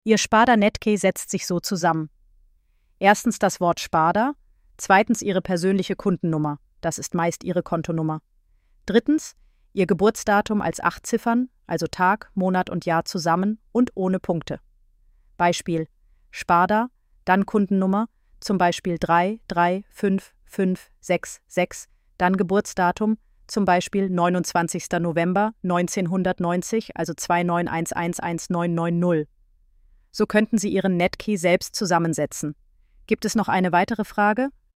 Ihr Sparda-Netkey setzt sich so zusammen. Erstens das Wort Sparda, zweitens Ihre persönliche Kundennummer, das ist meist Ihre Kontonummer. Drittens Ihr Geburtsdatum als 8 Ziffern, also Tag, Monat und Jahr zusammen und ohne Punkte. Beispiel: Sparda, dann Kundennummer, zum Beispiel 3355566, dann Geburtsdatum, zum Beispiel 29. November 1990, also 291111990. So könnten Sie Ihren Netkey selbst zusammensetzen. Gibt es noch eine weitere Frage?